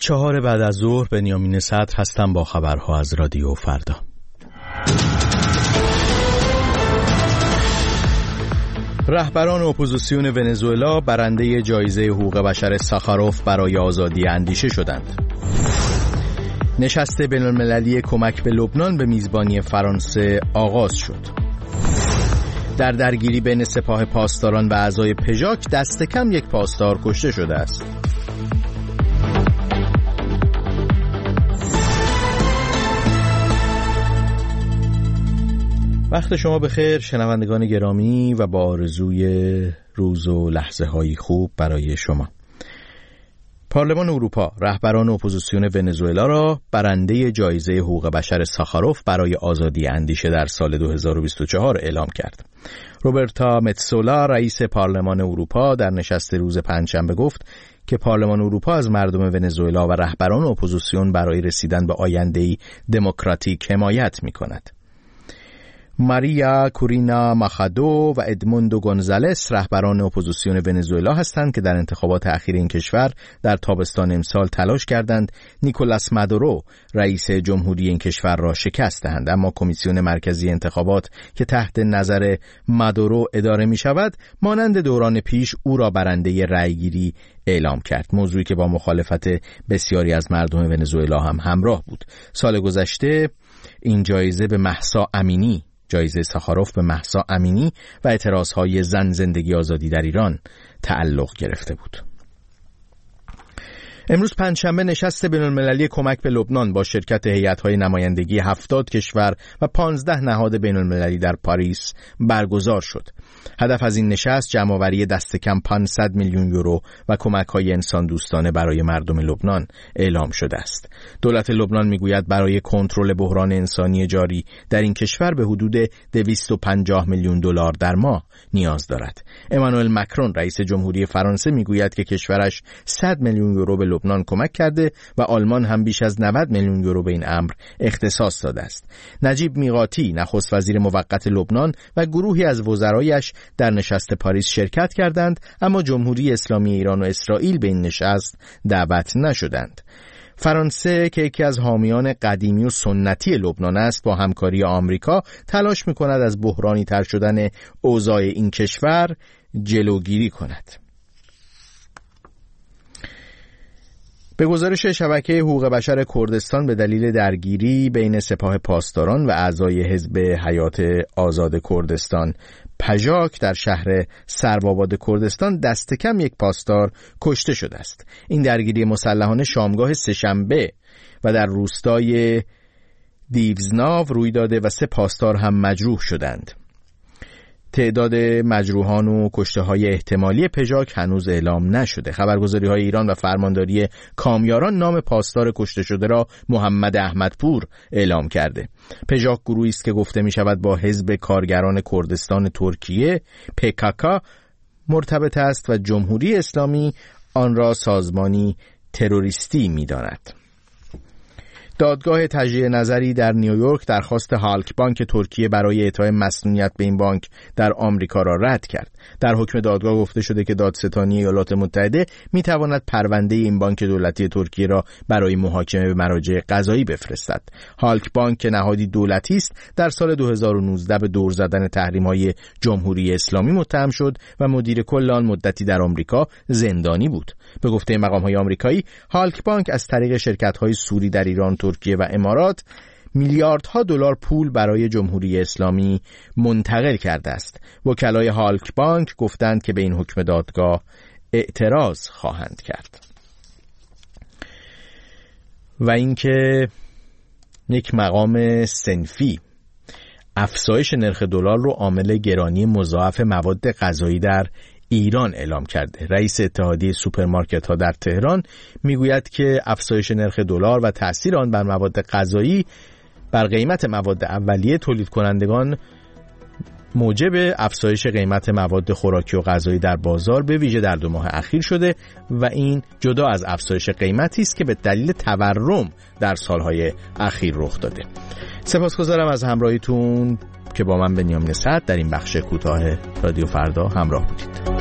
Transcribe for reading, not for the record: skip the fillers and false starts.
4 بعد از ظهر بنیامین صدر هستم با خبرها از رادیو فردا. رهبران اپوزیسیون ونزوئلا برنده جایزه حقوق بشر ساخاروف برای آزادی اندیشه شدند. نشست بین‌المللی کمک به لبنان به میزبانی فرانسه آغاز شد. در درگیری بین سپاه پاسداران و اعضای پژاک دست کم یک پاسدار کشته شده است. وقت شما بخیر شنوندگان گرامی و با آرزوی روز و لحظه های خوب برای شما. پارلمان اروپا رهبران اپوزیسیون ونزوئلا را برنده جایزه حقوق بشر ساخاروف برای آزادی اندیشه در سال 2024 اعلام کرد. روبرتا متسولا رئیس پارلمان اروپا در نشست روز پنجشنبه گفت که پارلمان اروپا از مردم ونزوئلا و رهبران اپوزیسیون برای رسیدن به آینده‌ای دموکراتیک حمایت می‌کند. ماریا کورینا ماخادو و ادموندو گونزالس رهبران اپوزیسیون ونزوئلا هستند که در انتخابات اخیر این کشور در تابستان امسال تلاش کردند نیکولاس مادورو رئیس جمهوری این کشور را شکست دهند، اما کمیسیون مرکزی انتخابات که تحت نظر مادورو اداره می شود مانند دوران پیش او را برنده رأیگیری اعلام کرد، موضوعی که با مخالفت بسیاری از مردم ونزوئلا هم همراه بود. سال گذشته این جایزه ساخاروف به مهسا امینی و اعتراضهای زن زندگی آزادی در ایران تعلق گرفته بود. امروز پنجشنبه نشست بین‌المللی کمک به لبنان با شرکت هیئت‌های نمایندگی 70 کشور و 15 نهاد بین‌المللی در پاریس برگزار شد. هدف از این نشست جمع‌آوری دست کم 500 میلیون یورو و کمک‌های انسان دوستانه برای مردم لبنان اعلام شده است. دولت لبنان میگوید برای کنترل بحران انسانی جاری در این کشور به حدود 250 میلیون دلار در ماه نیاز دارد. امانوئل مکرون رئیس جمهوری فرانسه میگوید که کشورش 100 میلیون یورو به لبنان کمک کرده و آلمان هم بیش از 90 میلیون یورو به این امر اختصاص داده است. نجیب میقاتی نخست وزیر موقت لبنان و گروهی از وزرایش در نشست پاریس شرکت کردند، اما جمهوری اسلامی ایران و اسرائیل به این نشست دعوت نشدند. فرانسه که یکی از حامیان قدیمی و سنتی لبنان است با همکاری آمریکا تلاش می‌کند از بحرانی تر شدن اوضاع این کشور جلوگیری کند. به گزارش شبکه حقوق بشر کردستان به دلیل درگیری بین سپاه پاسداران و اعضای حزب حیات آزاد کردستان پژاک در شهر سروآباد کردستان دست کم یک پاسدار کشته شده است. این درگیری مسلحانه شامگاه سه‌شنبه و در روستای دیوزناو روی داده و 3 پاسدار هم مجروح شدند. تعداد مجروحان و کشته‌های احتمالی پژاک هنوز اعلام نشده. خبرگزاری‌های ایران و فرمانداری کامیاران نام پاسدار کشته شده را محمد احمدپور اعلام کرده. پژاک گروهی است که گفته می‌شود با حزب کارگران کردستان ترکیه PKK مرتبط است و جمهوری اسلامی آن را سازمانی تروریستی می‌داند. دادگاه تجدید نظری در نیویورک درخواست هالک بانک ترکیه برای اعطای مسئولیت به این بانک در آمریکا را رد کرد. در حکم دادگاه گفته شده که دادستانی ایالات متحده میتواند پرونده این بانک دولتی ترکیه را برای محاکمه به مراجع قضایی بفرستد. هالک بانک که نهادی دولتی است در سال 2019 به دور زدن تحریم‌های جمهوری اسلامی متهم شد و مدیر کل آن مدتی در آمریکا زندانی بود. به گفته مقام‌های آمریکایی، هالک بانک از طریق شرکت‌های سوری در ایران، ترکیه و امارات میلیاردها دلار پول برای جمهوری اسلامی منتقل کرده است. وکلای هالک بانک گفتند که به این حکم دادگاه اعتراض خواهند کرد. و اینکه یک مقام صنفی افزایش نرخ دلار رو عامل گرانی مضاعف مواد غذایی در ایران اعلام کرده. رئیس اتحادیه سوپرمارکت ها در تهران میگوید که افزایش نرخ دلار و تأثیر آن بر مواد غذایی بر قیمت مواد اولیه تولید کنندگان موجب افزایش قیمت مواد خوراکی و غذایی در بازار به ویژه در 2 ماه اخیر شده و این جدا از افزایش قیمتی است که به دلیل تورم در سالهای اخیر رخ داده. سپاسگزارم از همراهیتون که با من بنیامین صدر در این بخش کوتاه رادیو فردا همراه بودید.